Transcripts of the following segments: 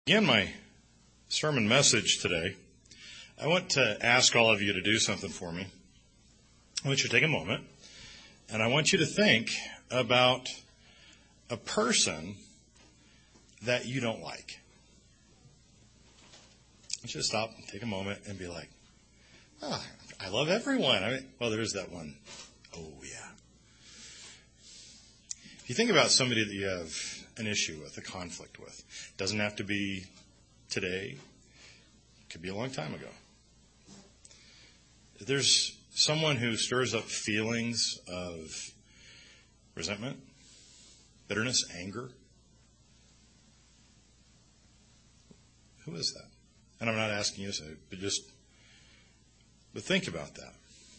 Begin my sermon message today. I want to ask all of you to do something for me. I want you to take a moment, and I want you to think about a person that you don't like. I want you to stop and take a moment and be like, oh, I love everyone. Well, there is that one. Oh, yeah. If you think about somebody that you have an issue with, a conflict with, it doesn't have to be today. It could be a long time ago. If there's someone who stirs up feelings of resentment, bitterness, anger, who is that? And I'm not asking you to say, but think about that.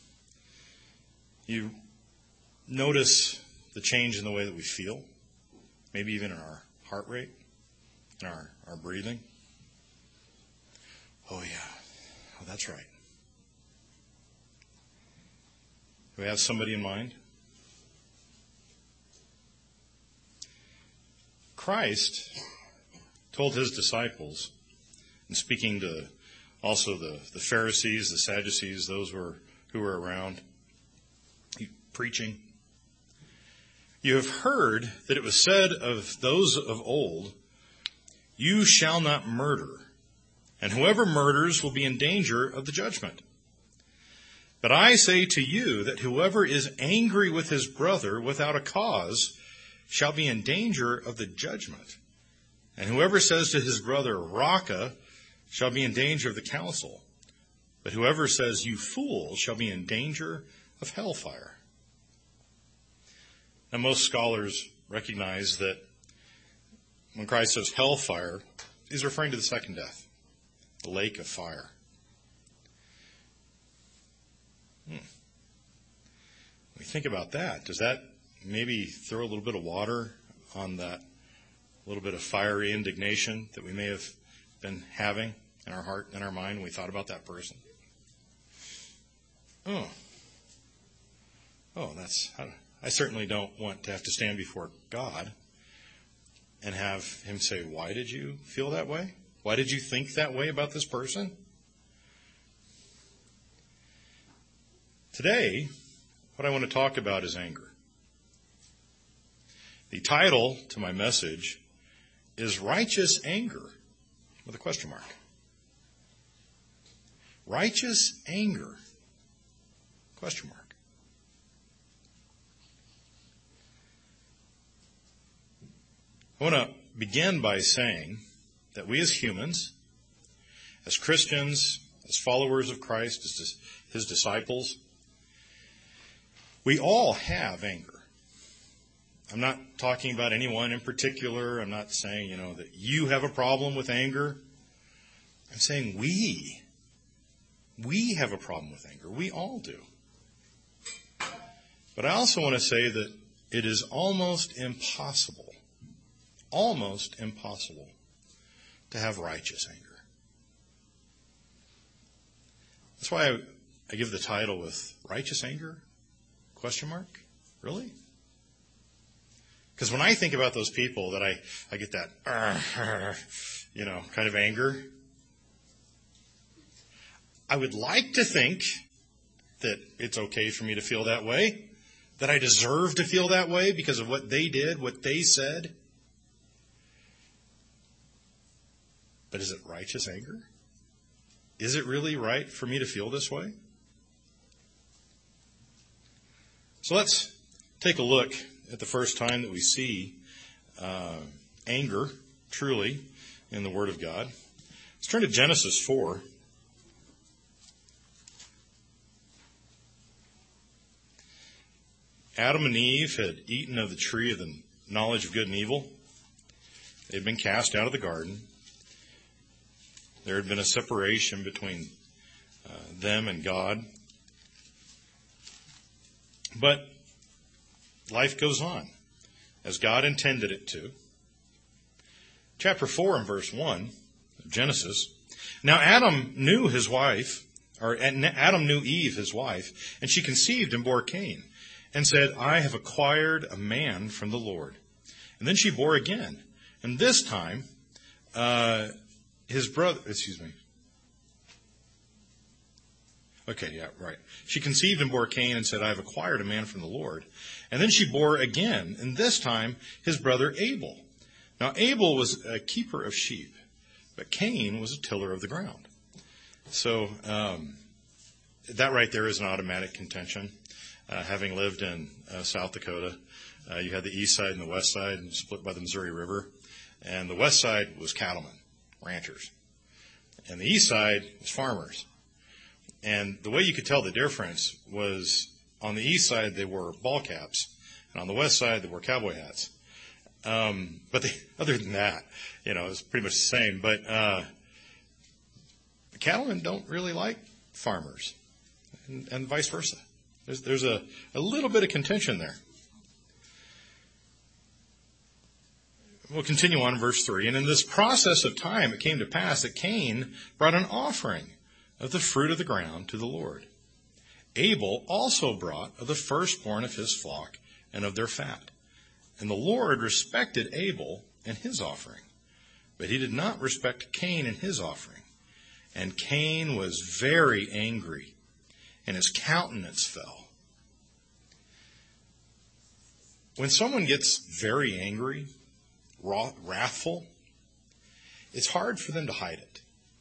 You notice the change in the way that we feel, maybe even in our heart rate, in our breathing. Oh, yeah. Oh, that's right. Do we have somebody in mind? Christ told his disciples, and speaking to also the Pharisees, the Sadducees, those who were around, preaching, you have heard that it was said of those of old, you shall not murder, and whoever murders will be in danger of the judgment. But I say to you that whoever is angry with his brother without a cause shall be in danger of the judgment. And whoever says to his brother, Raca, shall be in danger of the council. But whoever says, you fool, shall be in danger of hellfire. Now, most scholars recognize that when Christ says hellfire, he's referring to the second death, the lake of fire. When we think about that, does that maybe throw a little bit of water on that little bit of fiery indignation that we may have been having in our heart and our mind when we thought about that person? I certainly don't want to have to stand before God and have him say, why did you feel that way? Why did you think that way about this person? Today, what I want to talk about is anger. The title to my message is Righteous Anger, with a question mark. Righteous anger, question mark. I want to begin by saying that we as humans, as Christians, as followers of Christ, as his disciples, we all have anger. I'm not talking about anyone in particular. I'm not saying, that you have a problem with anger. I'm saying we have a problem with anger. We all do. But I also want to say that it is almost impossible to have righteous anger. That's why I give the title with Righteous Anger, question mark. Really? Because when I think about those people that I get that, kind of anger, I would like to think that it's okay for me to feel that way, that I deserve to feel that way because of what they did, what they said. But is it righteous anger? Is it really right for me to feel this way? So let's take a look at the first time that we see anger truly in the Word of God. Let's turn to Genesis 4. Adam and Eve had eaten of the tree of the knowledge of good and evil. They had been cast out of the garden. There had been a separation between them and God. But life goes on as God intended it to. Chapter 4 and verse 1 of Genesis. Now Adam knew his wife, Adam knew Eve, his wife, and she conceived and bore Cain, and said, I have acquired a man from the Lord. And then she bore again, and this time his brother, excuse me. Okay, yeah, right. She conceived and bore Cain and said, I have acquired a man from the Lord. And then she bore again, and this time his brother Abel. Now Abel was a keeper of sheep, but Cain was a tiller of the ground. So that right there is an automatic contention. Having lived in South Dakota, you had the east side and the west side, split by the Missouri River. And the west side was cattlemen, ranchers. And the east side was farmers. And the way you could tell the difference was on the east side they wore ball caps, and on the west side they wore cowboy hats. But other than that, it was pretty much the same. But cattlemen don't really like farmers, and vice versa. There's a little bit of contention there. We'll continue on in verse 3. And in this process of time it came to pass that Cain brought an offering of the fruit of the ground to the Lord. Abel also brought of the firstborn of his flock and of their fat. And the Lord respected Abel and his offering, but he did not respect Cain and his offering. And Cain was very angry, and his countenance fell. When someone gets very angry, wrathful, it's hard for them to hide it.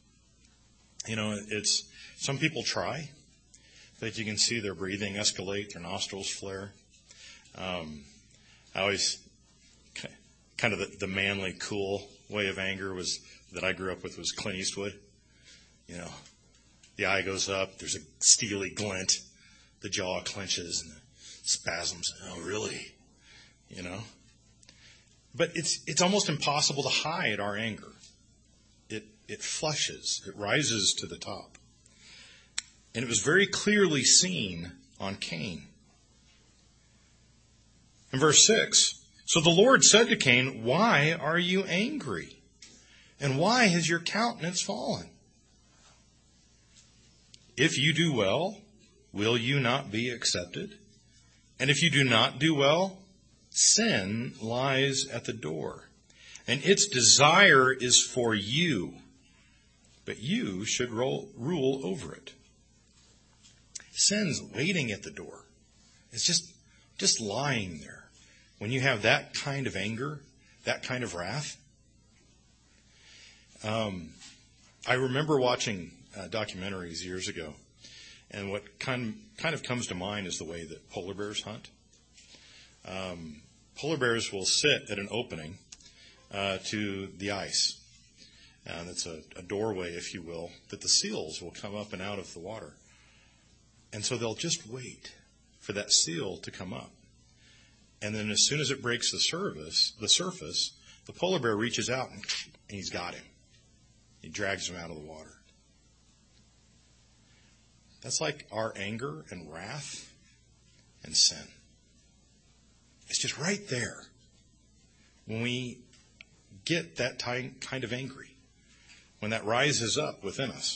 Some people try, that you can see their breathing escalate, their nostrils flare. I always, kind of the manly, cool way of anger that I grew up with was Clint Eastwood. The eye goes up, there's a steely glint, the jaw clenches and the spasms. Oh, really? But it's almost impossible to hide our anger. It flushes, it rises to the top. And it was very clearly seen on Cain. In verse 6, so the Lord said to Cain, why are you angry? And why has your countenance fallen? If you do well, will you not be accepted? And if you do not do well, sin lies at the door, and its desire is for you, but you should rule over it. Sin's waiting at the door. It's just lying there. When you have that kind of anger, that kind of wrath. I remember watching documentaries years ago, and what kind of comes to mind is the way that polar bears hunt. Polar bears will sit at an opening to the ice. That's a doorway, if you will, that the seals will come up and out of the water. And so they'll just wait for that seal to come up. And then as soon as it breaks the surface, the polar bear reaches out and he's got him. He drags him out of the water. That's like our anger and wrath and sin. It's just right there when we get that kind of angry, when that rises up within us.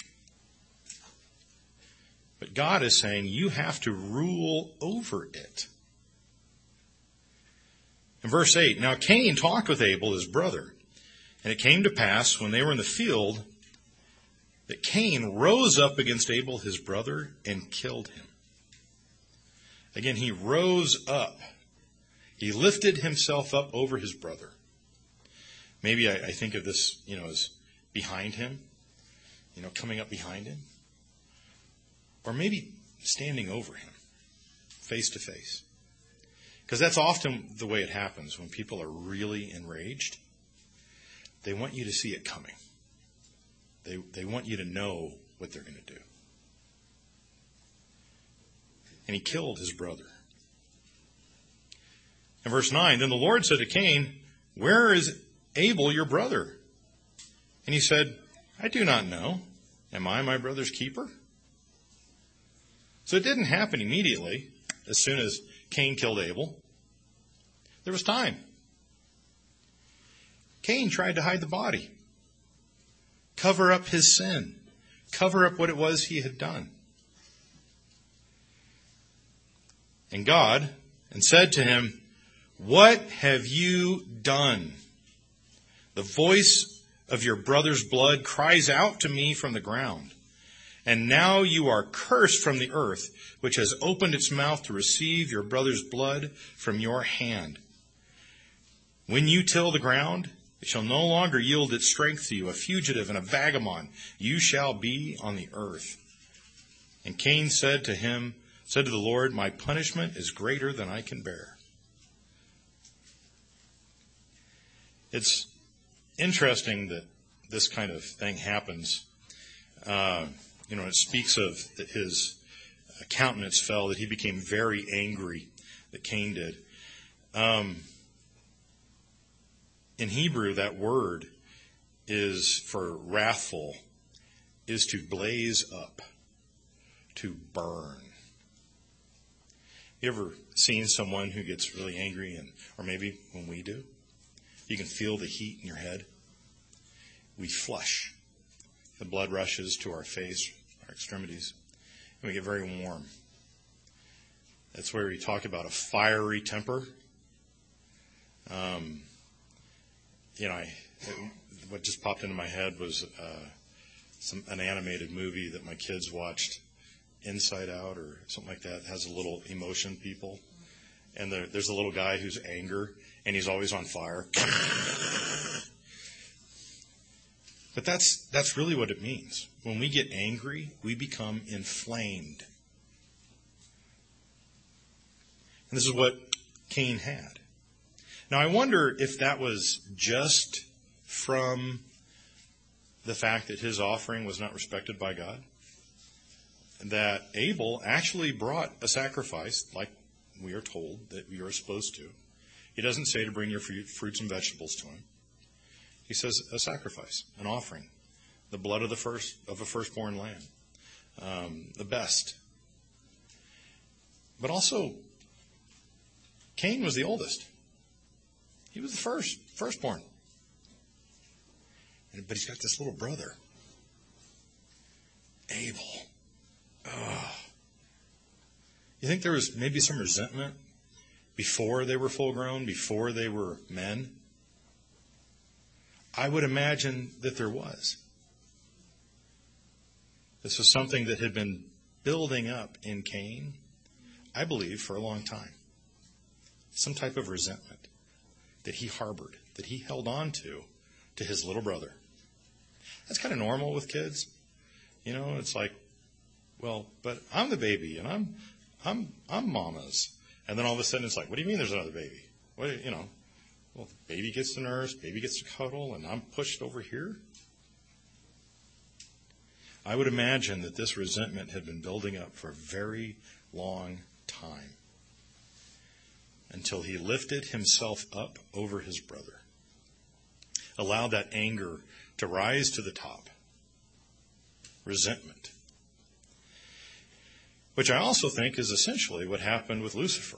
But God is saying you have to rule over it. In verse 8, now Cain talked with Abel, his brother, and it came to pass when they were in the field that Cain rose up against Abel, his brother, and killed him. Again, he rose up. He lifted himself up over his brother. Maybe I think of this, as behind him, coming up behind him. Or maybe standing over him, face to face. Because that's often the way it happens when people are really enraged. They want you to see it coming. They want you to know what they're going to do. And he killed his brother. In verse 9, then the Lord said to Cain, where is Abel your brother? And he said, I do not know. Am I my brother's keeper? So it didn't happen immediately as soon as Cain killed Abel. There was time. Cain tried to hide the body, cover up his sin, cover up what it was he had done. And God said to him, what have you done? The voice of your brother's blood cries out to me from the ground. And now you are cursed from the earth, which has opened its mouth to receive your brother's blood from your hand. When you till the ground, it shall no longer yield its strength to you, a fugitive and a vagabond. You shall be on the earth. And Cain said to the Lord, my punishment is greater than I can bear. It's interesting that this kind of thing happens. It speaks of that his countenance fell, that he became very angry, that Cain did. In Hebrew, that word is for wrathful, is to blaze up, to burn. You ever seen someone who gets really angry, or maybe when we do, you can feel the heat in your head? We flush. The blood rushes to our face, our extremities, and we get very warm. That's where we talk about a fiery temper. What just popped into my head was an animated movie that my kids watched, Inside Out or something like that. It has a little emotion people. And there's a little guy who's anger, and he's always on fire. But that's really what it means. When we get angry, we become inflamed. And this is what Cain had. Now, I wonder if that was just from the fact that his offering was not respected by God. That Abel actually brought a sacrifice, like we are told that we are supposed to. He doesn't say to bring your fruits and vegetables to him. He says a sacrifice, an offering, the blood of a firstborn lamb, the best. But also, Cain was the oldest. He was the firstborn. But he's got this little brother, Abel. You think there was maybe some resentment before they were full grown, before they were men? I would imagine that there was. This was something that had been building up in Cain, I believe, for a long time. Some type of resentment that he harbored, that he held on to his little brother. That's kind of normal with kids. It's like, well, but I'm the baby and I'm mama's. And then all of a sudden it's like, what do you mean there's another baby? Well, the baby gets to nurse, baby gets to cuddle, and I'm pushed over here. I would imagine that this resentment had been building up for a very long time until he lifted himself up over his brother, allowed that anger to rise to the top, resentment, which I also think is essentially what happened with Lucifer.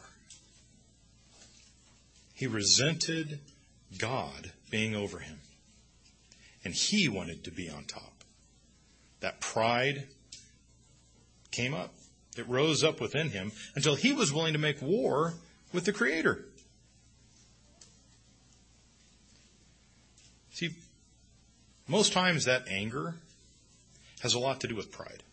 He resented God being over him, and he wanted to be on top. That pride came up. It rose up within him until he was willing to make war with the Creator. See, most times that anger has a lot to do with pride.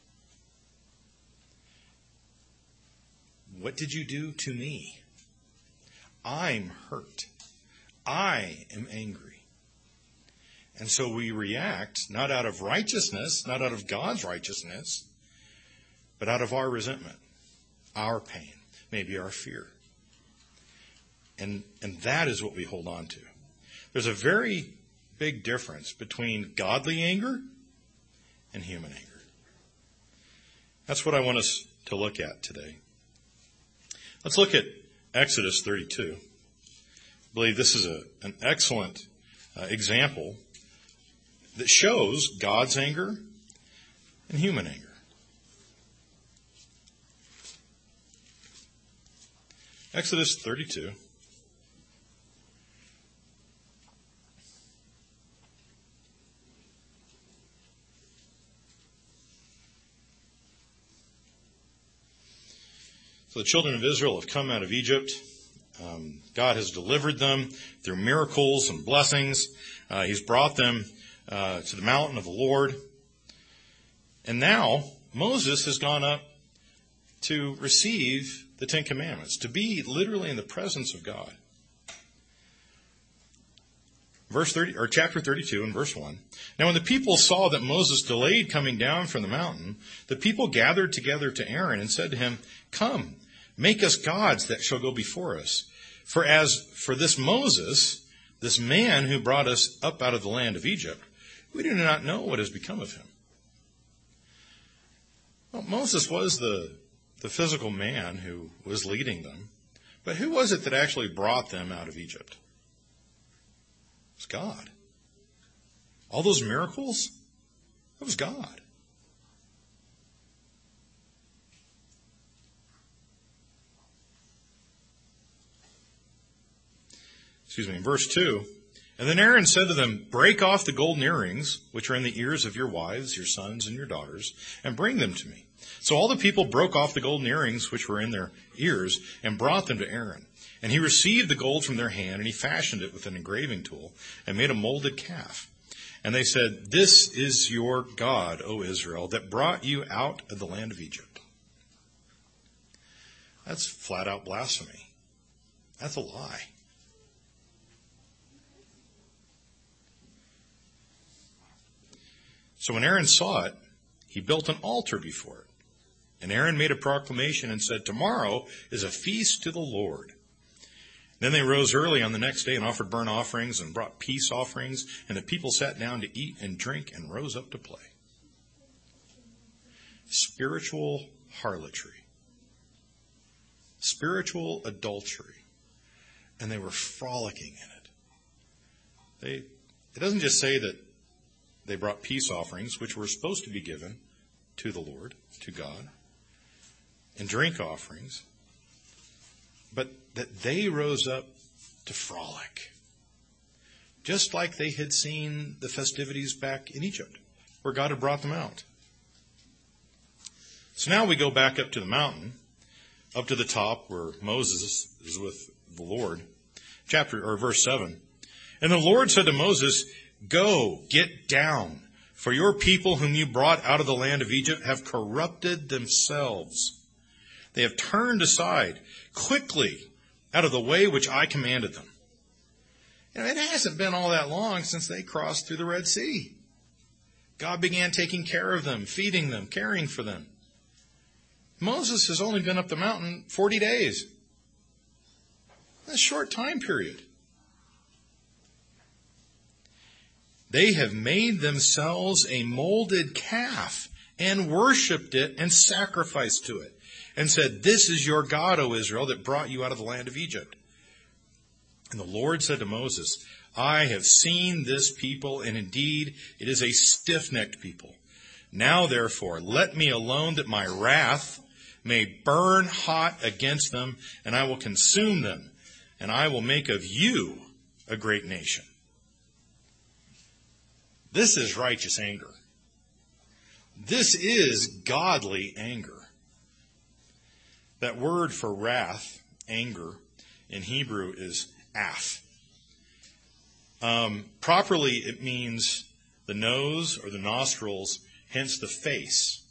What did you do to me? I'm hurt. I am angry. And so we react not out of righteousness, not out of God's righteousness, but out of our resentment, our pain, maybe our fear. And that is what we hold on to. There's a very big difference between godly anger and human anger. That's what I want us to look at today. Let's look at Exodus 32. I believe this is an excellent example that shows God's anger and human anger. Exodus 32. So the children of Israel have come out of Egypt. God has delivered them through miracles and blessings. He's brought them to the mountain of the Lord. And now Moses has gone up to receive the Ten Commandments, to be literally in the presence of God. Chapter 32 and verse 1. Now when the people saw that Moses delayed coming down from the mountain, the people gathered together to Aaron and said to him, "Come, make us gods that shall go before us. For as for this Moses, this man who brought us up out of the land of Egypt, we do not know what has become of him." Well, Moses was the physical man who was leading them. But who was it that actually brought them out of Egypt? It was God. All those miracles, that was God. Verse 2. And then Aaron said to them, "Break off the golden earrings, which are in the ears of your wives, your sons, and your daughters, and bring them to me." So all the people broke off the golden earrings which were in their ears and brought them to Aaron. And he received the gold from their hand, and he fashioned it with an engraving tool and made a molded calf. And they said, "This is your God, O Israel, that brought you out of the land of Egypt." That's flat out blasphemy. That's a lie. So when Aaron saw it, he built an altar before it. And Aaron made a proclamation and said, "Tomorrow is a feast to the Lord." Then they rose early on the next day and offered burnt offerings and brought peace offerings, and the people sat down to eat and drink and rose up to play. Spiritual harlotry. Spiritual adultery. And they were frolicking in it. It doesn't just say that they brought peace offerings, which were supposed to be given to the Lord, to God, and drink offerings, but that they rose up to frolic, just like they had seen the festivities back in Egypt, where God had brought them out. So now we go back up to the mountain, up to the top where Moses is with the Lord. Verse 7. And the Lord said to Moses, "Go, get down, for your people whom you brought out of the land of Egypt have corrupted themselves. They have turned aside quickly out of the way which I commanded them." It hasn't been all that long since they crossed through the Red Sea. God began taking care of them, feeding them, caring for them. Moses has only been up the mountain 40 days. That's a short time period. They have made themselves a molded calf and worshipped it and sacrificed to it and said, "This is your God, O Israel, that brought you out of the land of Egypt." And the Lord said to Moses, "I have seen this people, and indeed it is a stiff-necked people. Now therefore let me alone, that my wrath may burn hot against them, and I will consume them, and I will make of you a great nation." This is righteous anger. This is godly anger. That word for wrath, anger, in Hebrew is af. Properly, it means the nose or the nostrils, hence the face.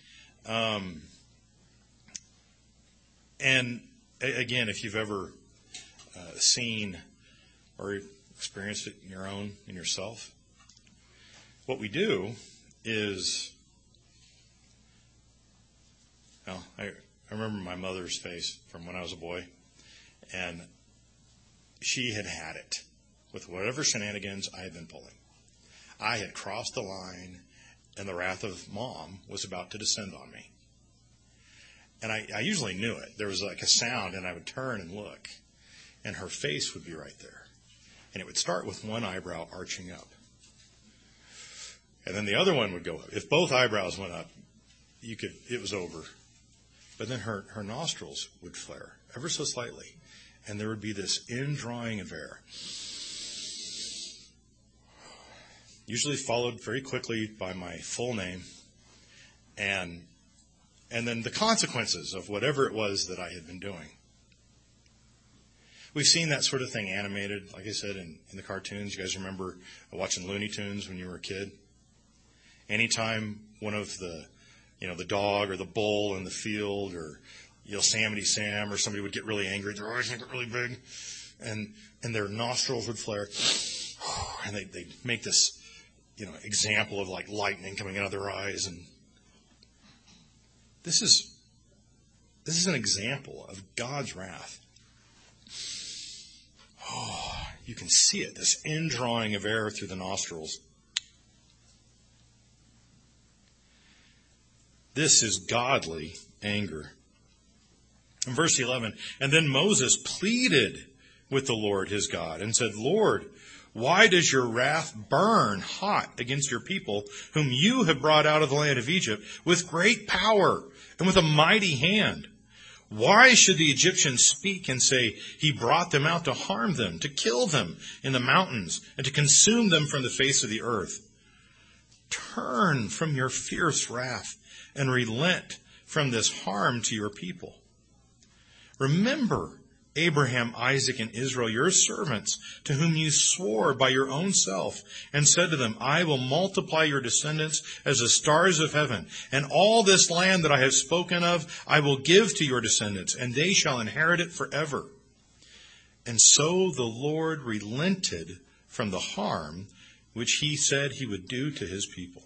And again, if you've ever seen or experienced it in yourself, what we do is, I remember my mother's face from when I was a boy, and she had it with whatever shenanigans I had been pulling. I had crossed the line, and the wrath of Mom was about to descend on me. And I usually knew it. There was like a sound, and I would turn and look, and her face would be right there. And it would start with one eyebrow arching up. And then the other one would go up. If both eyebrows went up, it was over. But then her nostrils would flare ever so slightly. And there would be this indrawing of air. Usually followed very quickly by my full name. And then the consequences of whatever it was that I had been doing. We've seen that sort of thing animated, like I said, in the cartoons. You guys remember watching Looney Tunes when you were a kid? Anytime one of the dog or the bull in the field or Yosemite Sam or somebody would get really angry, their eyes would get really big, and their nostrils would flare, and they'd make this, example of like lightning coming out of their eyes. And this is an example of God's wrath. Oh, you can see it, this indrawing of air through the nostrils. This is godly anger. In verse 11, and then Moses pleaded with the Lord his God and said, Lord, why does your wrath burn hot against your people, whom you have brought out of the land of Egypt with great power and with a mighty hand? Why should the Egyptians speak and say, he brought them out to harm them, to kill them in the mountains, and to consume them from the face of the earth? Turn from your fierce wrath and relent from this harm to your people. Remember Abraham, Isaac, and Israel, your servants, to whom you swore by your own self, and said to them, I will multiply your descendants as the stars of heaven, and all this land that I have spoken of I will give to your descendants, and they shall inherit it forever. And so the Lord relented from the harm which he said he would do to his people.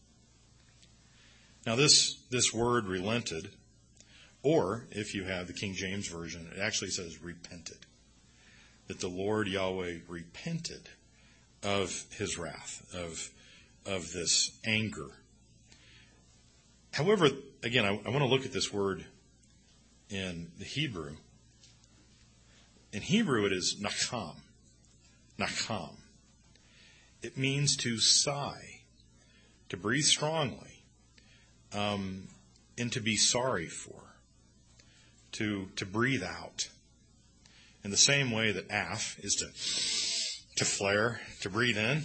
Now this word relented, or if you have the King James Version, it actually says repented. That the Lord Yahweh repented of his wrath, of this anger. However, again, I want to look at this word in the Hebrew. In Hebrew it is nakam. Nakam. It means to sigh, to breathe strongly, and to be sorry for. To breathe out. In the same way that af is to flare, to breathe in.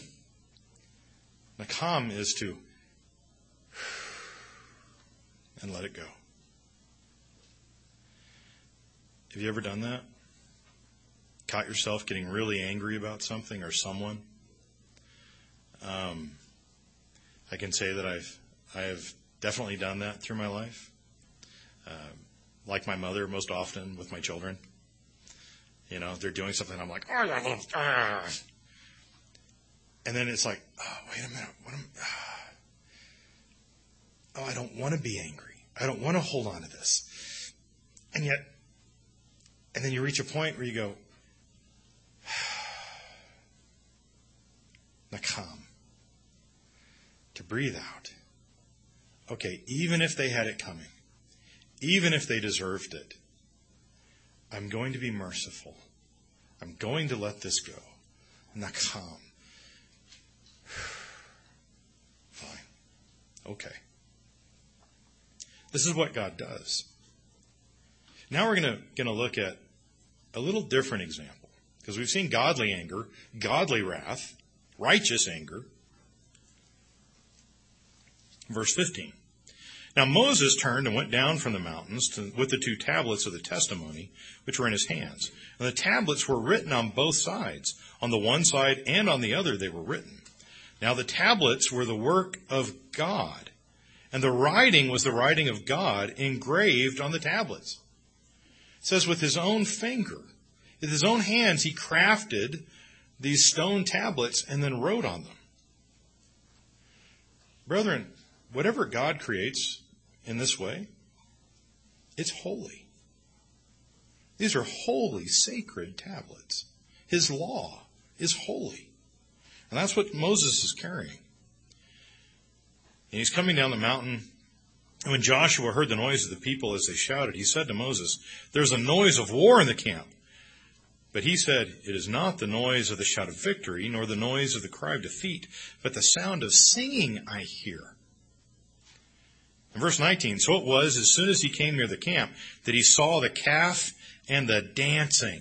Nakam is to and let it go. Have you ever done that? Caught yourself getting really angry about something or someone? I can say that I have definitely done that through my life. Like my mother, most often with my children. They're doing something, I'm like, and then it's like, oh, wait a minute, I don't want to be angry. I don't want to hold on to this. And then you reach a point where you go, nakam, to breathe out. Okay, even if they had it coming, even if they deserved it, I'm going to be merciful. I'm going to let this go. Nakam. Fine. Okay. This is what God does. Now we're going to look at a little different example. Because we've seen godly anger, godly wrath, righteous anger. Verse 15. Now Moses turned and went down from the mountains with the 2 tablets of the testimony, which were in his hands. And the tablets were written on both sides. On the one side and on the other they were written. Now the tablets were the work of God, and the writing was the writing of God engraved on the tablets. It says with his own finger, with his own hands, he crafted these stone tablets and then wrote on them. Brethren, whatever God creates in this way, it's holy. These are holy, sacred tablets. His law is holy. And that's what Moses is carrying. And he's coming down the mountain. And when Joshua heard the noise of the people as they shouted, he said to Moses, there's a noise of war in the camp. But he said, it is not the noise of the shout of victory, nor the noise of the cry of defeat, but the sound of singing I hear. In verse 19, so it was as soon as he came near the camp that he saw the calf and the dancing.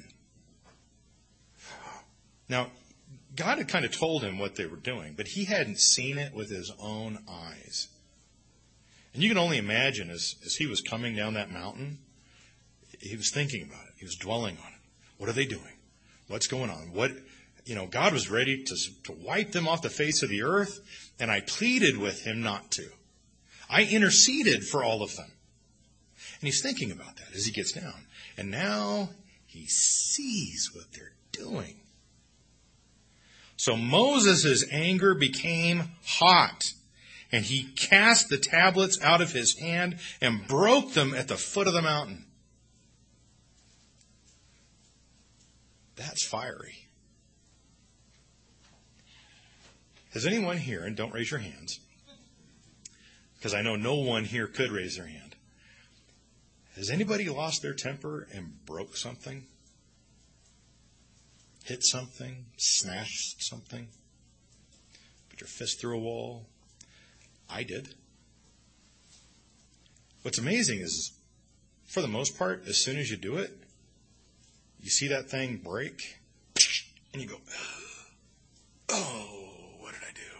Now, God had kind of told him what they were doing, but he hadn't seen it with his own eyes. And you can only imagine as he was coming down that mountain, he was thinking about it. He was dwelling on it. What are they doing? What's going on? God was ready to wipe them off the face of the earth, and I pleaded with him not to. I interceded for all of them. And he's thinking about that as he gets down. And now he sees what they're doing. So Moses' anger became hot, and he cast the tablets out of his hand and broke them at the foot of the mountain. That's fiery. Has anyone here, and don't raise your hands, because I know no one here could raise their hand. Has anybody lost their temper and broke something? Hit something? Smashed something? Put your fist through a wall? I did. What's amazing is, for the most part, as soon as you do it, you see that thing break, and you go, oh, what did I do?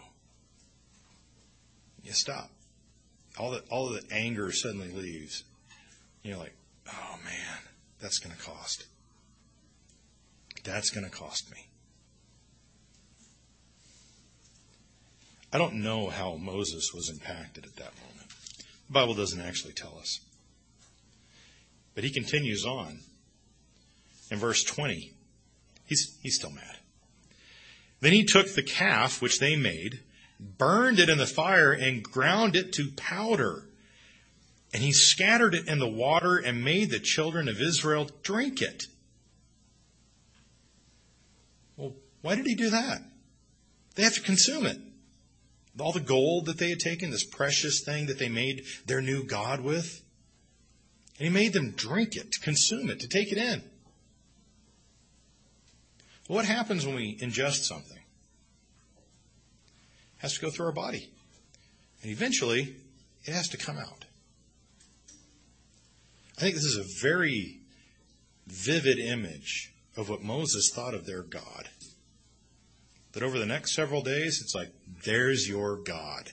You stop. All of the anger suddenly leaves. You're like, oh man, that's going to cost. That's going to cost me. I don't know how Moses was impacted at that moment. The Bible doesn't actually tell us. But he continues on. In verse 20, he's still mad. Then he took the calf which they made, burned it in the fire, and ground it to powder. And he scattered it in the water and made the children of Israel drink it. Well, why did he do that? They have to consume it. All the gold that they had taken, this precious thing that they made their new God with. And he made them drink it, to consume it, to take it in. Well, what happens when we ingest something? It has to go through our body. And eventually, it has to come out. I think this is a very vivid image of what Moses thought of their God. That over the next several days, it's like, there's your God.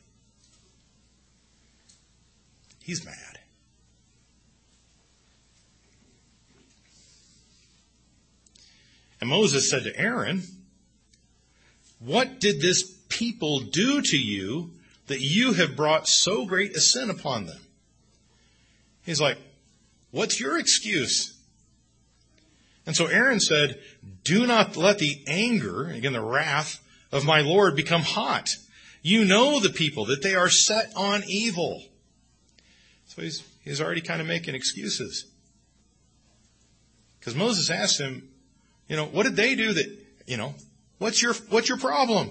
He's mad. And Moses said to Aaron, what did this people do to you that you have brought so great a sin upon them? He's like, what's your excuse? And so Aaron said, do not let the anger, again the wrath, of my Lord become hot. You know the people, that they are set on evil. So he's already kind of making excuses. Because Moses asked him, what did they do that, what's your problem?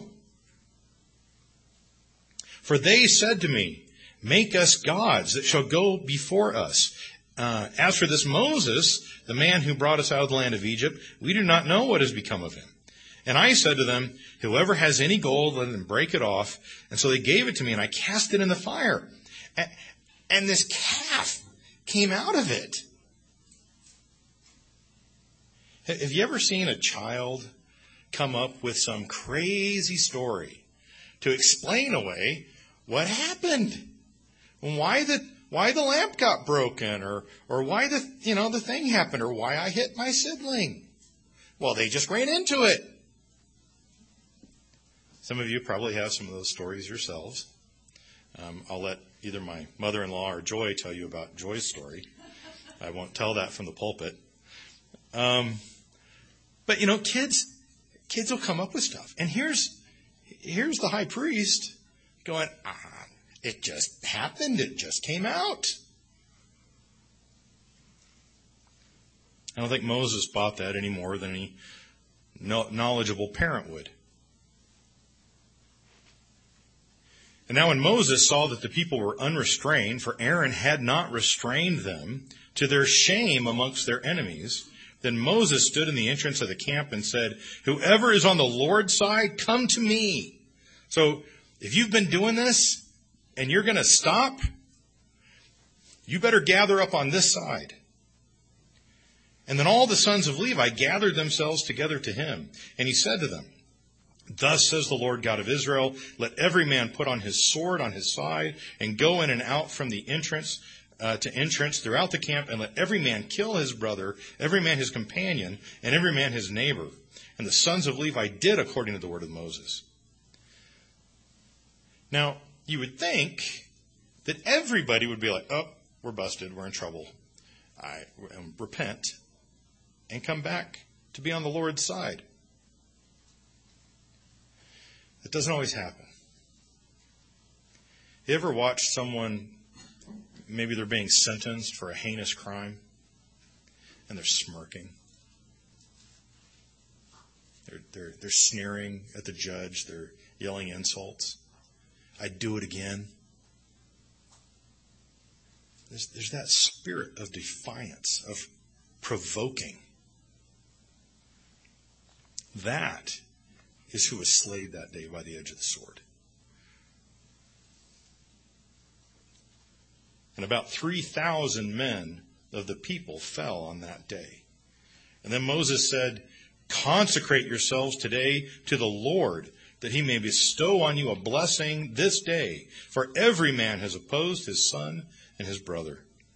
For they said to me, make us gods that shall go before us. As for this Moses, the man who brought us out of the land of Egypt, we do not know what has become of him. And I said to them, whoever has any gold, let them break it off. And so they gave it to me, and I cast it in the fire. And this calf came out of it. Have you ever seen a child come up with some crazy story to explain away what happened? Why the lamp got broken, or why the thing happened, or why I hit my sibling? Well, they just ran into it. Some of you probably have some of those stories yourselves. I'll let either my mother-in-law or Joy tell you about Joy's story. I won't tell that from the pulpit. But kids will come up with stuff. And here's the high priest going, it just happened. It just came out. I don't think Moses bought that any more than any knowledgeable parent would. And now when Moses saw that the people were unrestrained, for Aaron had not restrained them, to their shame amongst their enemies, then Moses stood in the entrance of the camp and said, whoever is on the Lord's side, come to me. So if you've been doing this and you're going to stop, you better gather up on this side. And then all the sons of Levi gathered themselves together to him. And he said to them, thus says the Lord God of Israel, let every man put on his sword on his side and go in and out from the entrance to entrench throughout the camp, and let every man kill his brother, every man his companion, and every man his neighbor. And the sons of Levi did according to the word of Moses. Now, you would think that everybody would be like, oh, we're busted, we're in trouble. Repent and come back to be on the Lord's side. It doesn't always happen. You ever watch someone, maybe they're being sentenced for a heinous crime, and they're smirking? They're sneering at the judge. They're yelling insults. I'd do it again. There's that spirit of defiance, of provoking. That is who was slain that day by the edge of the sword. And about 3,000 men of the people fell on that day. And then Moses said, consecrate yourselves today to the Lord, that he may bestow on you a blessing this day. For every man has opposed his son and his brother.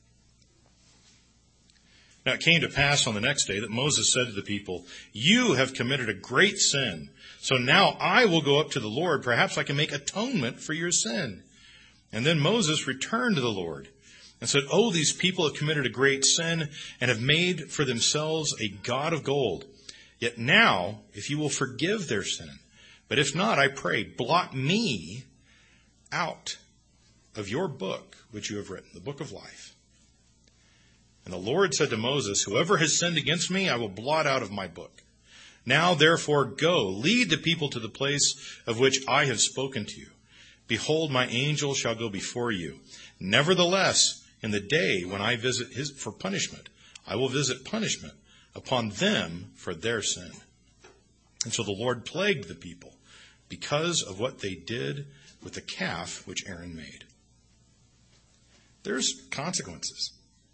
Now it came to pass on the next day that Moses said to the people, you have committed a great sin. So now I will go up to the Lord. Perhaps I can make atonement for your sin. And then Moses returned to the Lord and said, oh, these people have committed a great sin and have made for themselves a god of gold. Yet now, if you will forgive their sin, but if not, I pray, blot me out of your book which you have written, the book of life. And the Lord said to Moses, whoever has sinned against me, I will blot out of my book. Now, therefore, go, lead the people to the place of which I have spoken to you. Behold, my angel shall go before you. Nevertheless, in the day when I visit for punishment, I will visit punishment upon them for their sin. And so the Lord plagued the people because of what they did with the calf which Aaron made. There's consequences.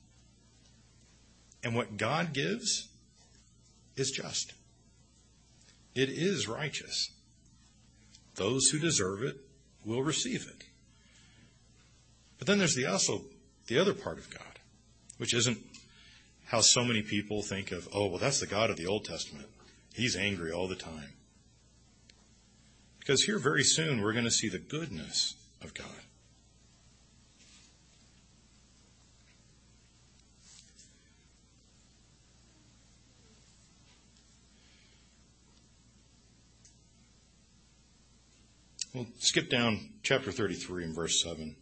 And what God gives is just. It is righteous. Those who deserve it will receive it. But then there's also the other part of God, which isn't how so many people think of, oh, well, that's the God of the Old Testament. He's angry all the time. Because here very soon we're going to see the goodness of God. We'll skip down chapter 33 and verse 7.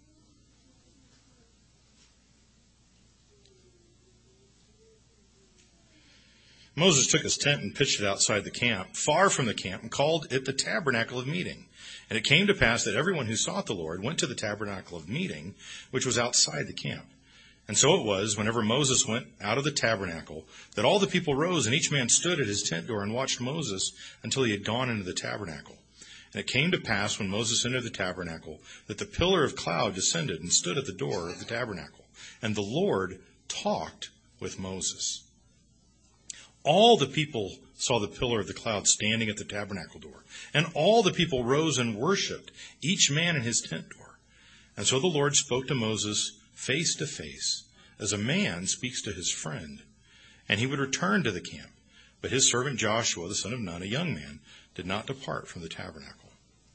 Moses took his tent and pitched it outside the camp, far from the camp, and called it the tabernacle of meeting. And it came to pass that everyone who sought the Lord went to the tabernacle of meeting, which was outside the camp. And so it was, whenever Moses went out of the tabernacle, that all the people rose, and each man stood at his tent door and watched Moses until he had gone into the tabernacle. And it came to pass, when Moses entered the tabernacle, that the pillar of cloud descended and stood at the door of the tabernacle. And the Lord talked with Moses. All the people saw the pillar of the cloud standing at the tabernacle door. And all the people rose and worshipped, each man in his tent door. And so the Lord spoke to Moses face to face, as a man speaks to his friend. And he would return to the camp. But his servant Joshua, the son of Nun, a young man, did not depart from the tabernacle.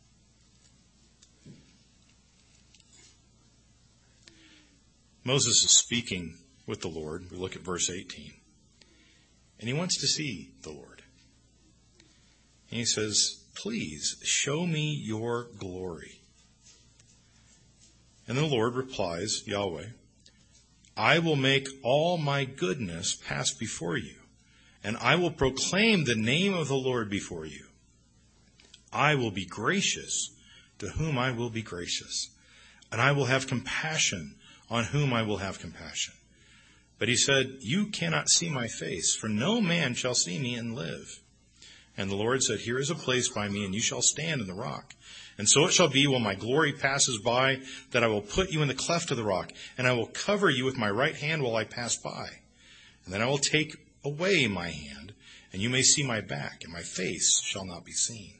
Moses is speaking with the Lord. We look at verse 18. And he wants to see the Lord. And he says, please show me your glory. And the Lord replies, Yahweh, I will make all my goodness pass before you, and I will proclaim the name of the Lord before you. I will be gracious to whom I will be gracious, and I will have compassion on whom I will have compassion. But he said, you cannot see my face, for no man shall see me and live. And the Lord said, here is a place by me, and you shall stand in the rock. And so it shall be when my glory passes by, that I will put you in the cleft of the rock, and I will cover you with my right hand while I pass by. And then I will take away my hand, and you may see my back, and my face shall not be seen.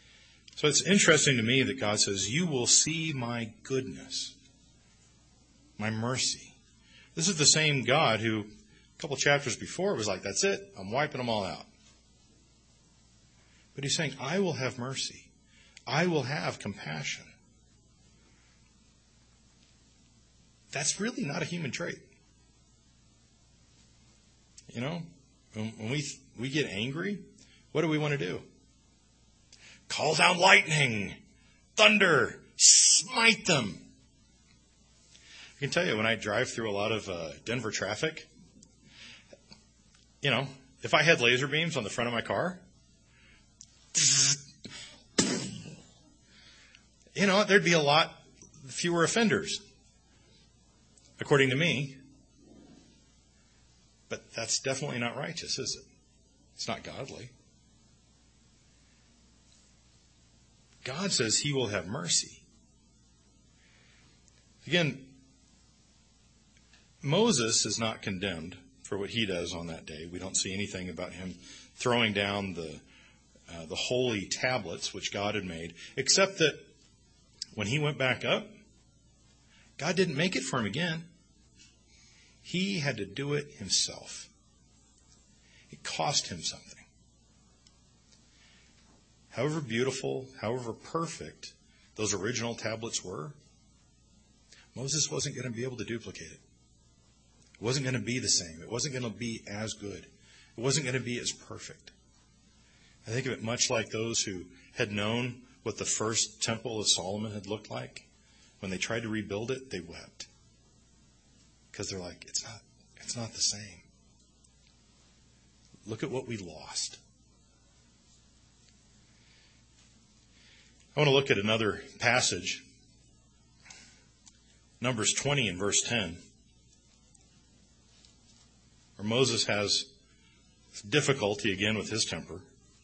So it's interesting to me that God says, you will see my goodness. my mercy. This is the same God who, a couple chapters before, was like, that's it, I'm wiping them all out. But he's saying, I will have mercy. I will have compassion. That's really not a human trait. You know, when we get angry, what do we want to do? Call down lightning, thunder, smite them. I can tell you, when I drive through a lot of Denver traffic, you know, if I had laser beams on the front of my car, you know, there'd be a lot fewer offenders, according to me. But that's definitely not righteous, is it? It's not godly. God says he will have mercy. Again, Moses is not condemned for what he does on that day. We don't see anything about him throwing down the holy tablets which God had made, except that when he went back up, God didn't make it for him again. He had to do it himself. It cost him something. However beautiful, however perfect those original tablets were, Moses wasn't going to be able to duplicate it. It wasn't going to be the same. It wasn't going to be as good. It wasn't going to be as perfect. I think of it much like those who had known what the first temple of Solomon had looked like. When they tried to rebuild it, they wept. Because they're like, it's not the same. Look at what we lost. I want to look at another passage. Numbers 20 and verse 10. Where Moses has difficulty again with his temper.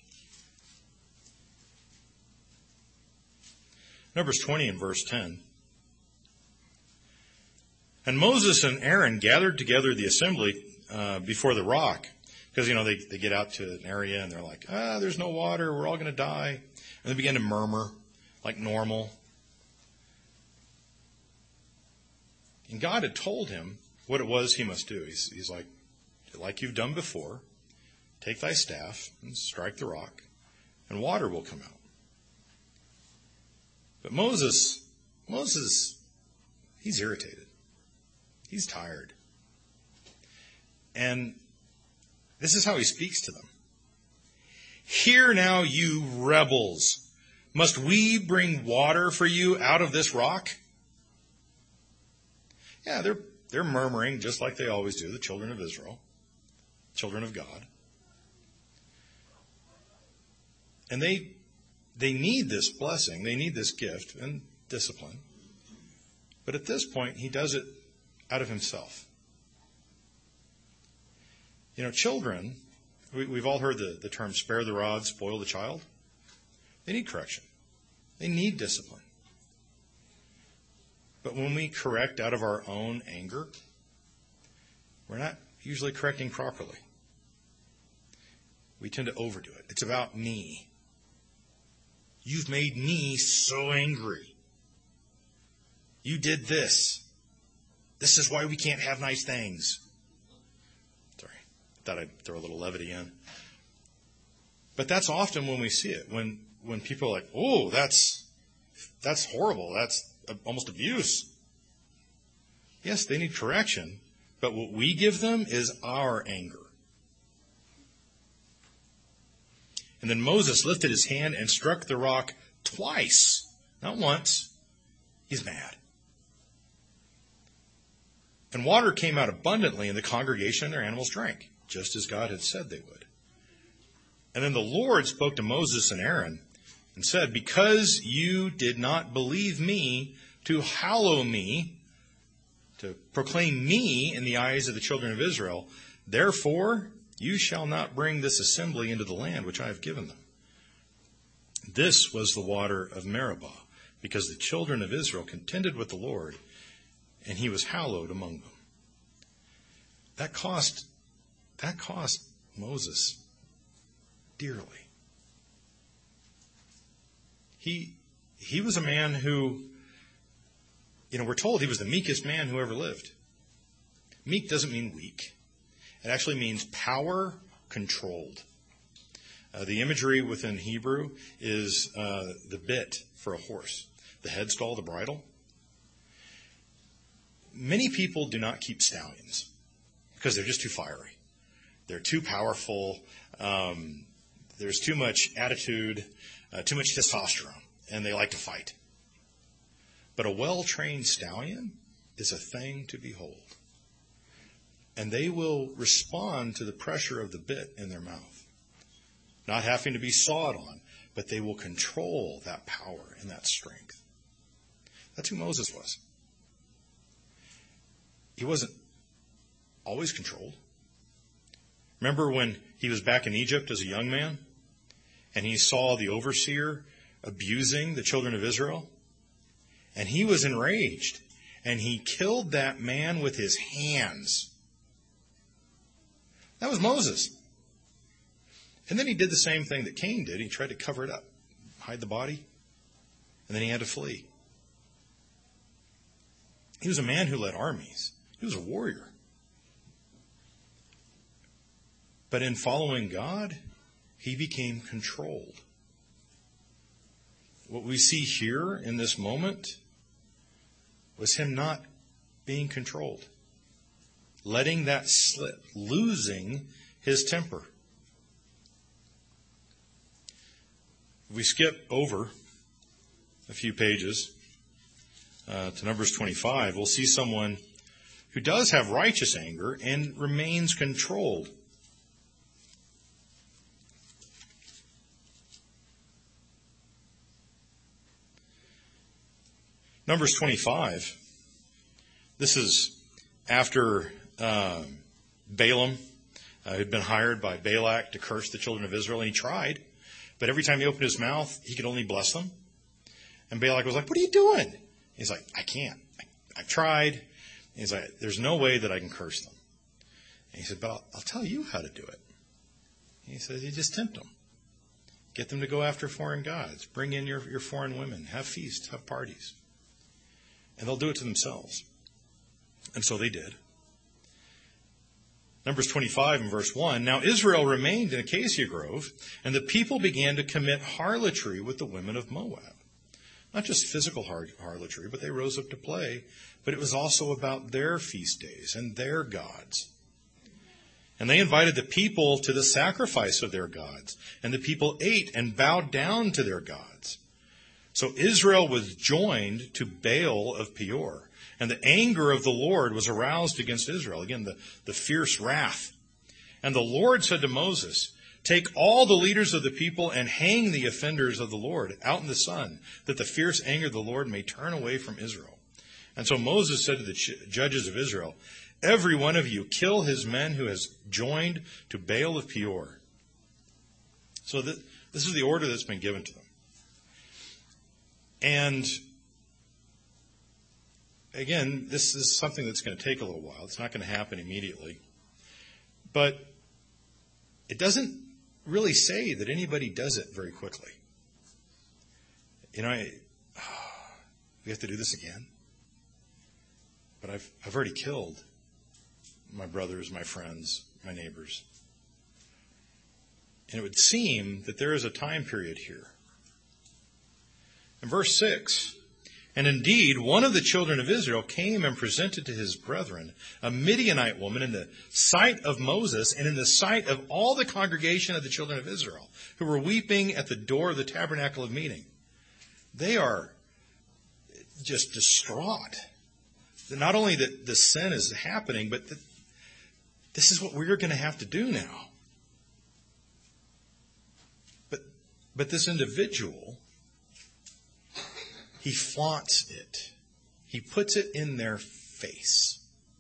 Numbers 20 and verse 10. And Moses and Aaron gathered together the assembly before the rock. Because, you know, they get out to an area and they're like, there's no water, we're all going to die. And they begin to murmur like normal. And God had told him what it was he must do. He's like you've done before, take thy staff and strike the rock, and water will come out. But Moses, he's irritated. He's tired. And this is how he speaks to them. Hear now, you rebels. Must we bring water for you out of this rock? Yeah, they're murmuring just like they always do, the children of Israel, children of God. And they need this blessing. They need this gift and discipline. But at this point, he does it out of himself. You know, children, we've all heard the term spare the rod, spoil the child. They need correction. They need discipline. But when we correct out of our own anger, we're not usually correcting properly. We tend to overdo it. It's about me. You've made me so angry. You did this. This is why we can't have nice things. Sorry, I thought I'd throw a little levity in. But that's often when we see it. When people are like, oh, that's horrible. That's almost abuse. Yes, they need correction. But what we give them is our anger. And then Moses lifted his hand and struck the rock twice. Not once. He's mad. And water came out abundantly, and the congregation and their animals drank, just as God had said they would. And then the Lord spoke to Moses and Aaron and said, because you did not believe me to hallow me, to proclaim me in the eyes of the children of Israel, therefore you shall not bring this assembly into the land which I have given them. This was the water of Meribah, because the children of Israel contended with the Lord, and he was hallowed among them. That cost Moses dearly. He was a man who we're told he was the meekest man who ever lived. Meek doesn't mean weak. It actually means power controlled. The imagery within Hebrew is the bit for a horse, the headstall, the bridle. Many people do not keep stallions because they're just too fiery. They're too powerful. There's too much attitude, too much testosterone, and they like to fight. But a well-trained stallion is a thing to behold. And they will respond to the pressure of the bit in their mouth, not having to be sawed on, but they will control that power and that strength. That's who Moses was. He wasn't always controlled. Remember when he was back in Egypt as a young man and he saw the overseer abusing the children of Israel? And he was enraged and he killed that man with his hands. That was Moses. And then he did the same thing that Cain did. He tried to cover it up, hide the body, and then he had to flee. He was a man who led armies. He was a warrior. But in following God, he became controlled. What we see here in this moment was him not being controlled, letting that slip, losing his temper. If we skip over a few pages to Numbers 25, we'll see someone who does have righteous anger and remains controlled. Numbers 25. This is after Balaam had been hired by Balak to curse the children of Israel, and he tried. But every time he opened his mouth, he could only bless them. And Balak was like, "What are you doing?" He's like, "I can't. I've tried." And he's like, "There's no way that I can curse them." And he said, "But I'll tell you how to do it." He says, "You just tempt them. Get them to go after foreign gods. Bring in your foreign women. Have feasts. Have parties. And they'll do it to themselves." And so they did. Numbers 25 and verse 1. Now Israel remained in Acacia Grove, and the people began to commit harlotry with the women of Moab. Not just physical harlotry, but they rose up to play. But it was also about their feast days and their gods. And they invited the people to the sacrifice of their gods. And the people ate and bowed down to their gods. So Israel was joined to Baal of Peor. And the anger of the Lord was aroused against Israel. Again, the fierce wrath. And the Lord said to Moses, "Take all the leaders of the people and hang the offenders of the Lord out in the sun, that the fierce anger of the Lord may turn away from Israel." And so Moses said to the judges of Israel, "Every one of you kill his men who has joined to Baal of Peor." So this is the order that's been given to them. And again, this is something that's going to take a little while. It's not going to happen immediately. But it doesn't really say that anybody does it very quickly. We have to do this again. But I've already killed my brothers, my friends, my neighbors. And it would seem that there is a time period here. In verse 6, and indeed, one of the children of Israel came and presented to his brethren a Midianite woman in the sight of Moses and in the sight of all the congregation of the children of Israel, who were weeping at the door of the tabernacle of meeting. They are just distraught. Not only that the sin is happening, but that this is what we're going to have to do now. But this individual, he flaunts it. He puts it in their face.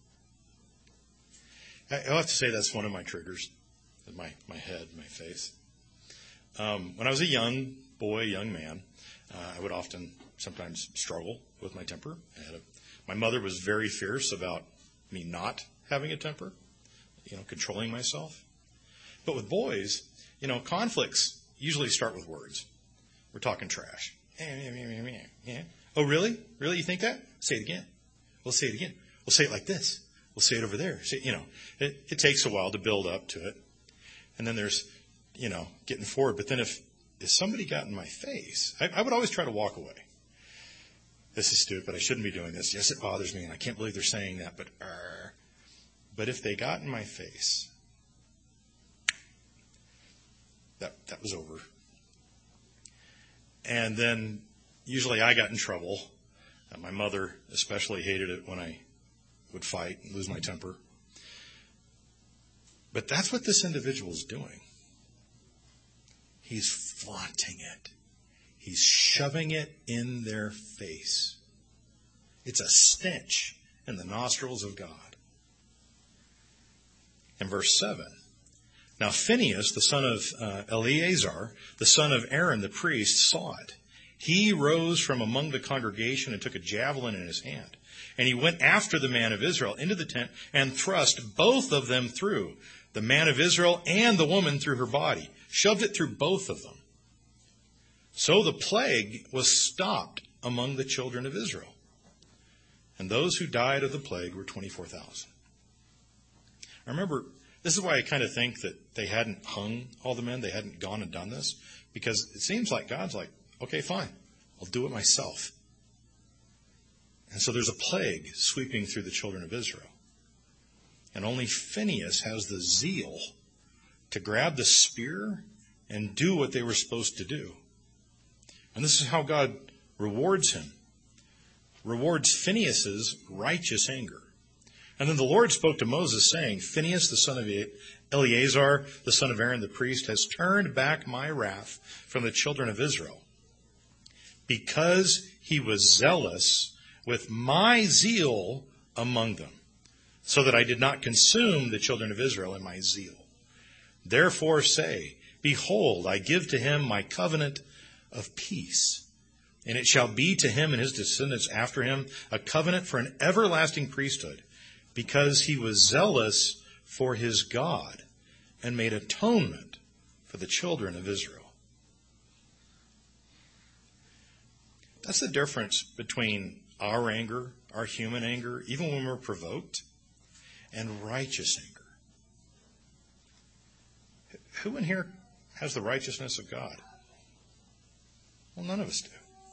I'll have to say that's one of my triggers. My head, my face. When I was a young boy, young man, I would often sometimes struggle with my temper. My mother was very fierce about me not having a temper, controlling myself. But with boys, conflicts usually start with words. We're talking trash. Yeah. Oh, really? Really? You think that? Say it again. We'll say it again. We'll say it like this. We'll say it over there. Say, it takes a while to build up to it. And then there's, getting forward. But then if somebody got in my face, I would always try to walk away. This is stupid. I shouldn't be doing this. Yes, it bothers me, and I can't believe they're saying that. But if they got in my face, that was over. And then usually I got in trouble. My mother especially hated it when I would fight and lose my temper. But that's what this individual is doing. He's flaunting it. He's shoving it in their face. It's a stench in the nostrils of God. In verse 7, now Phinehas, the son of Eleazar, the son of Aaron the priest, saw it. He rose from among the congregation and took a javelin in his hand. And he went after the man of Israel into the tent and thrust both of them through, the man of Israel and the woman through her body, shoved it through both of them. So the plague was stopped among the children of Israel. And those who died of the plague were 24,000. I remember, this is why I kind of think that they hadn't hung all the men. They hadn't gone and done this. Because it seems like God's like, okay, fine, I'll do it myself. And so there's a plague sweeping through the children of Israel. And only Phinehas has the zeal to grab the spear and do what they were supposed to do. And this is how God rewards him. Rewards Phinehas' righteous anger. And then the Lord spoke to Moses, saying, Phinehas, the son of Eleazar, the son of Aaron the priest, has turned back my wrath from the children of Israel, because he was zealous with my zeal among them, so that I did not consume the children of Israel in my zeal. Therefore say, behold, I give to him my covenant of peace, and it shall be to him and his descendants after him a covenant for an everlasting priesthood, because he was zealous for his God and made atonement for the children of Israel. That's the difference between our anger, our human anger, even when we're provoked, and righteous anger. Who in here has the righteousness of God? Well, none of us do.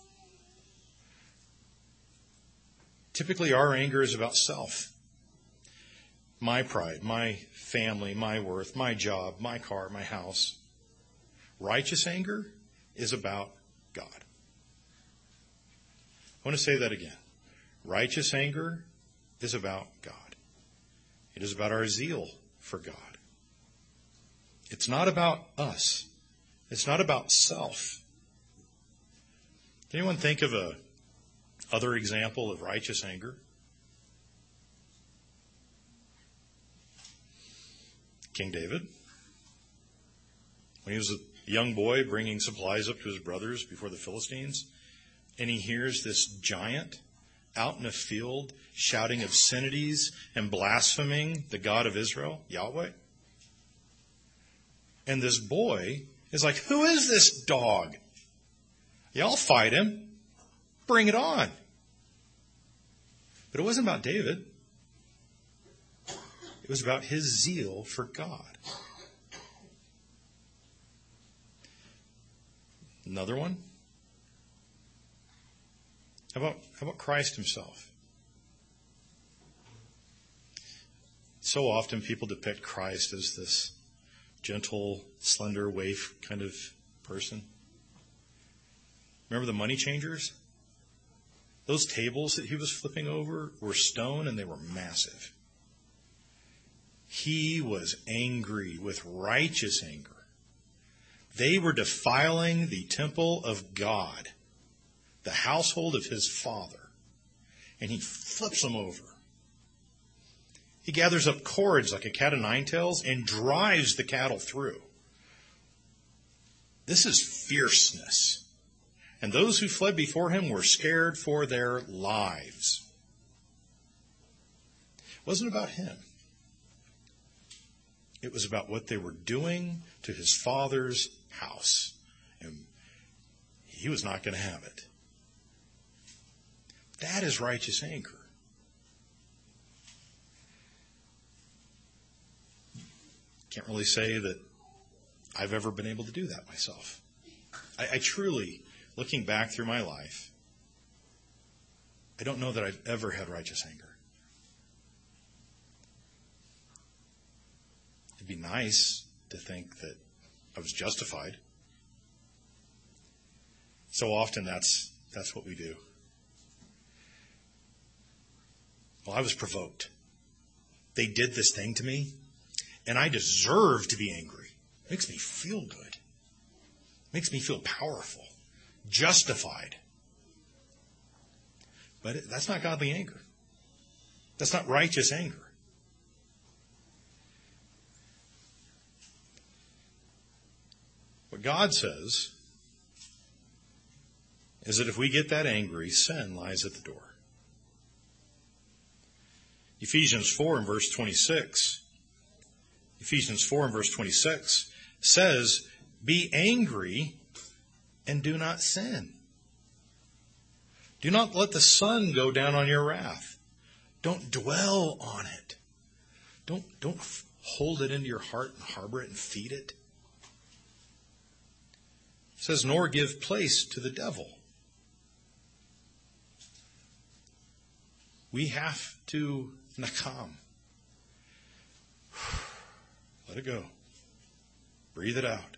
Typically, our anger is about self. My pride, my family, my worth, my job, my car, my house. Righteous anger is about God. I want to say that again. Righteous anger is about God. It is about our zeal for God. It's not about us. It's not about self. Can anyone think of a other example of righteous anger? King David. When he was a young boy bringing supplies up to his brothers before the Philistines, and he hears this giant out in a field shouting obscenities and blaspheming the God of Israel, Yahweh. And this boy is like, who is this dog? Y'all fight him. Bring it on. But it wasn't about David. It was about his zeal for God. Another one. How about Christ himself? So often people depict Christ as this gentle, slender, waif kind of person. Remember the money changers? Those tables that he was flipping over were stone and they were massive. He was angry with righteous anger. They were defiling the temple of God, the household of his father, and he flips them over. He gathers up cords like a cat of nine tails and drives the cattle through. This is fierceness. And those who fled before him were scared for their lives. It wasn't about him. It was about what they were doing to his father's house. And he was not going to have it. That is righteous anger. Can't really say that I've ever been able to do that myself. I truly, looking back through my life, I don't know that I've ever had righteous anger. It'd be nice to think that I was justified. So often that's what we do. Well, I was provoked. They did this thing to me, and I deserve to be angry. It makes me feel good. It makes me feel powerful, justified. But that's not godly anger. That's not righteous anger. What God says is that if we get that angry, sin lies at the door. Ephesians 4 and verse 26 says, be angry and do not sin. Do not let the sun go down on your wrath. Don't dwell on it. Don't hold it into your heart and harbor it and feed it. It says, nor give place to the devil. We have to nakam. Let it go. Breathe it out.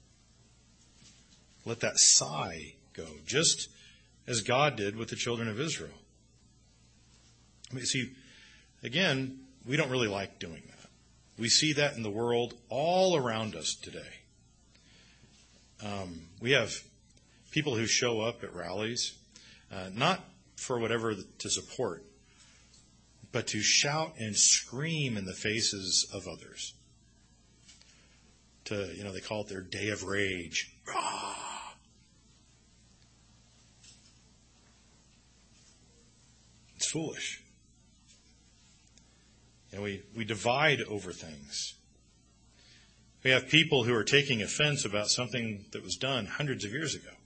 Let that sigh go, just as God did with the children of Israel. I mean, see, again, we don't really like doing that. We see that in the world all around us today. We have people who show up at rallies, not for whatever to support, but to shout and scream in the faces of others. They call it their day of rage. Rah! It's foolish. We divide over things. We have people who are taking offense about something that was done hundreds of years ago.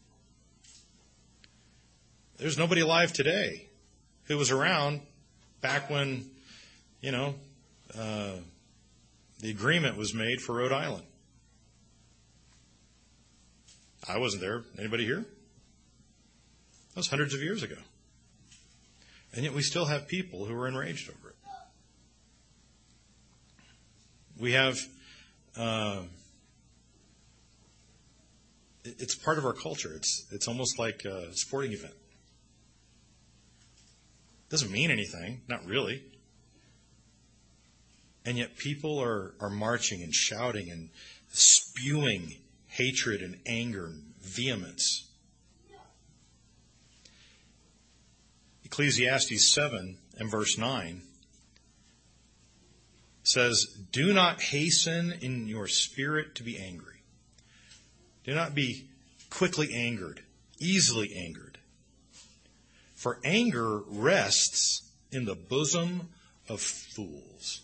There's nobody alive today who was around back when, the agreement was made for Rhode Island. I wasn't there. Anybody here? That was hundreds of years ago. And yet we still have people who are enraged over it. We have, it's part of our culture. It's almost like a sporting event. It doesn't mean anything, not really. And yet people are marching and shouting and spewing hatred and anger and vehemence. Ecclesiastes 7 and verse 9 says, do not hasten in your spirit to be angry. Do not be quickly angered, easily angered. For anger rests in the bosom of fools.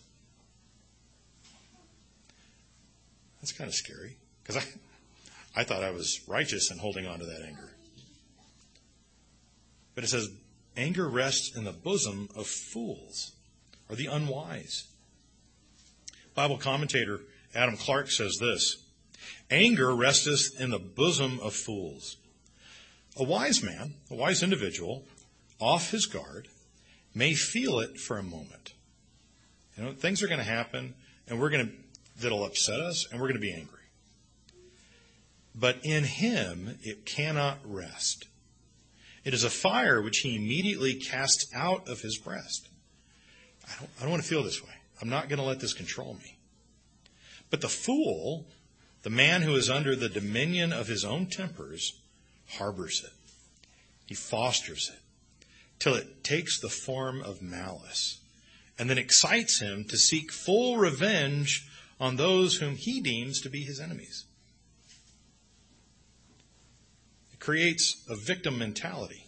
That's kind of scary, because I thought I was righteous in holding on to that anger. But it says, anger rests in the bosom of fools, or the unwise. Bible commentator Adam Clark says this, anger resteth in the bosom of fools. A wise man, a wise individual, off his guard, may feel it for a moment. Things are going to happen, and that'll upset us, and we're going to be angry. But in him, it cannot rest. It is a fire which he immediately casts out of his breast. I don't want to feel this way. I'm not going to let this control me. But the fool, the man who is under the dominion of his own tempers, harbors it. He fosters it till it takes the form of malice, and then excites him to seek full revenge on those whom he deems to be his enemies. It creates a victim mentality.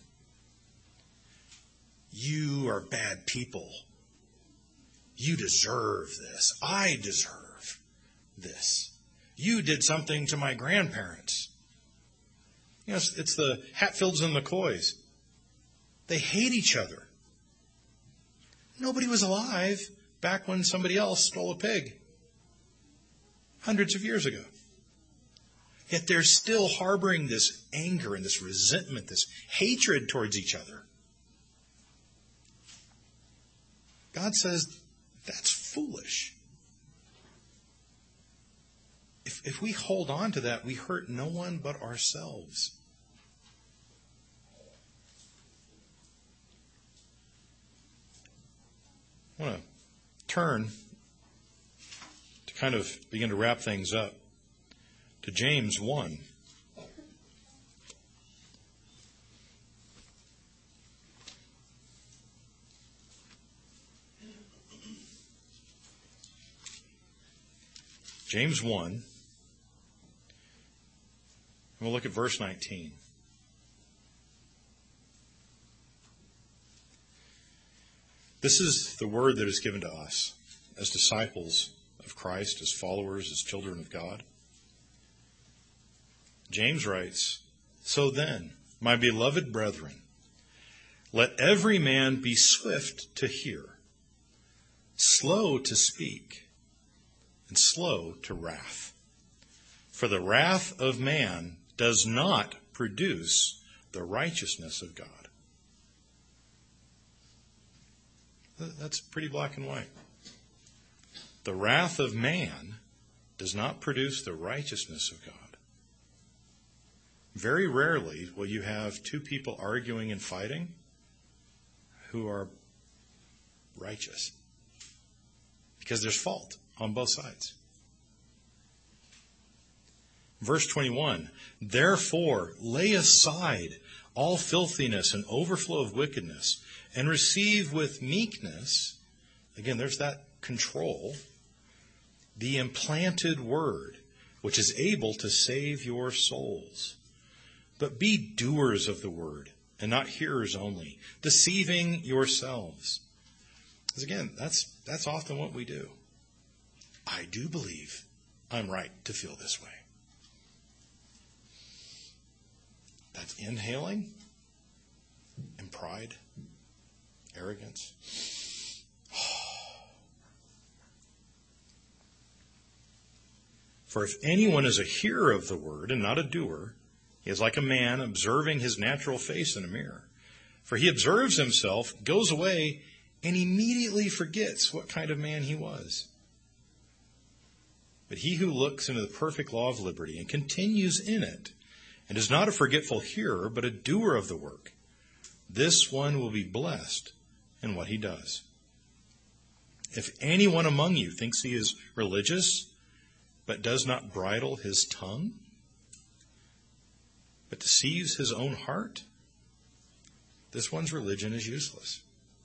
You are bad people. You deserve this. I deserve this. You did something to my grandparents. It's the Hatfields and McCoys. They hate each other. Nobody was alive back when somebody else stole a pig hundreds of years ago. Yet they're still harboring this anger and this resentment, this hatred towards each other. God says that's foolish. If we hold on to that, we hurt no one but ourselves. I want to turn to kind of begin to wrap things up to James 1. James 1. And we'll look at verse 19. This is the word that is given to us as disciples of Christ, as followers, as children of God. James writes, "So then, my beloved brethren, let every man be swift to hear, slow to speak, and slow to wrath. For the wrath of man does not produce the righteousness of God." That's pretty black and white. The wrath of man does not produce the righteousness of God. Very rarely will you have two people arguing and fighting who are righteous, because there's fault on both sides. Verse 21, "Therefore lay aside all filthiness and overflow of wickedness, and receive with meekness," again, there's that control, "the implanted word, which is able to save your souls. But be doers of the word, and not hearers only, deceiving yourselves." Because again, that's often what we do. I do believe I'm right to feel this way. That's inhaling and pride, arrogance. "For if anyone is a hearer of the word and not a doer, he is like a man observing his natural face in a mirror. For he observes himself, goes away, and immediately forgets what kind of man he was. But he who looks into the perfect law of liberty and continues in it, and is not a forgetful hearer, but a doer of the work, this one will be blessed in what he does. If anyone among you thinks he is religious, but does not bridle his tongue, but deceives his own heart, this one's religion is useless."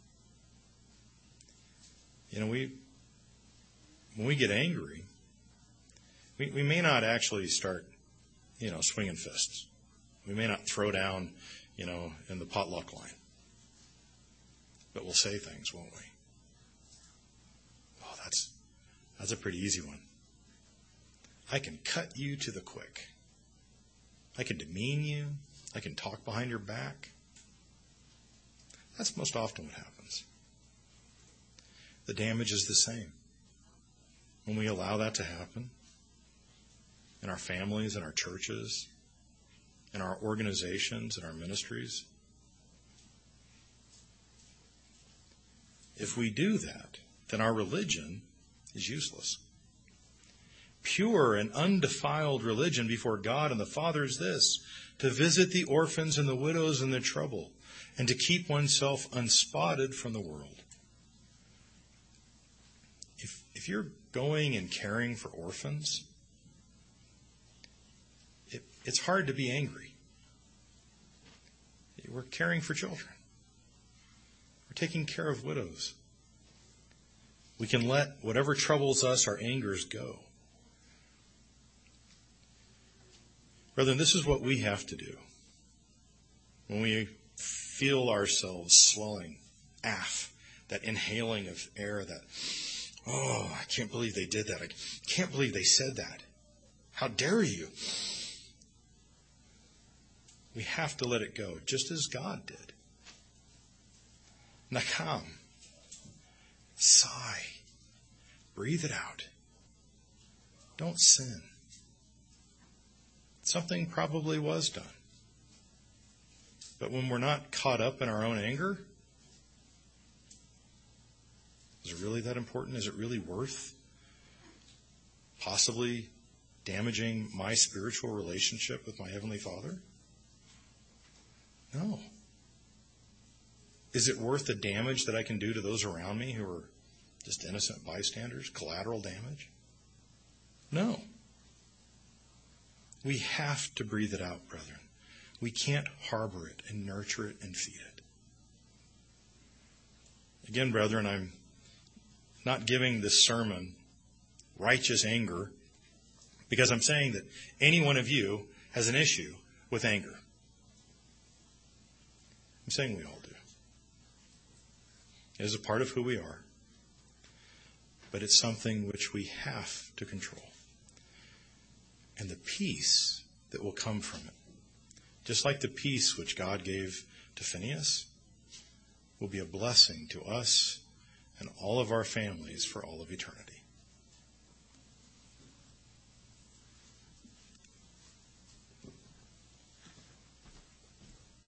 When we get angry, we may not actually start, swinging fists. We may not throw down, in the potluck line. But we'll say things, won't we? Oh, that's a pretty easy one. I can cut you to the quick. I can demean you. I can talk behind your back. That's most often what happens. The damage is the same. When we allow that to happen in our families, in our churches, in our organizations, in our ministries, if we do that, then our religion is useless. Pure and undefiled religion before God and the Father is this: to visit the orphans and the widows in their trouble, and to keep oneself unspotted from the world. If you're going and caring for orphans, it's hard to be angry. We're caring for children. We're taking care of widows. We can let whatever troubles us, our angers, go. Brethren, this is what we have to do when we feel ourselves swelling, that inhaling of air, that, oh, I can't believe they did that. I can't believe they said that. How dare you? We have to let it go, just as God did. Nakam. Sigh. Breathe it out. Don't sin. Something probably was done. But when we're not caught up in our own anger, is it really that important? Is it really worth possibly damaging my spiritual relationship with my Heavenly Father? No. Is it worth the damage that I can do to those around me who are just innocent bystanders? Collateral damage? No. We have to breathe it out, brethren. We can't harbor it and nurture it and feed it. Again, brethren, I'm not giving this sermon righteous anger because I'm saying that any one of you has an issue with anger. I'm saying we all do. It is a part of who we are. But it's something which we have to control. And the peace that will come from it, just like the peace which God gave to Phinehas, will be a blessing to us and all of our families for all of eternity.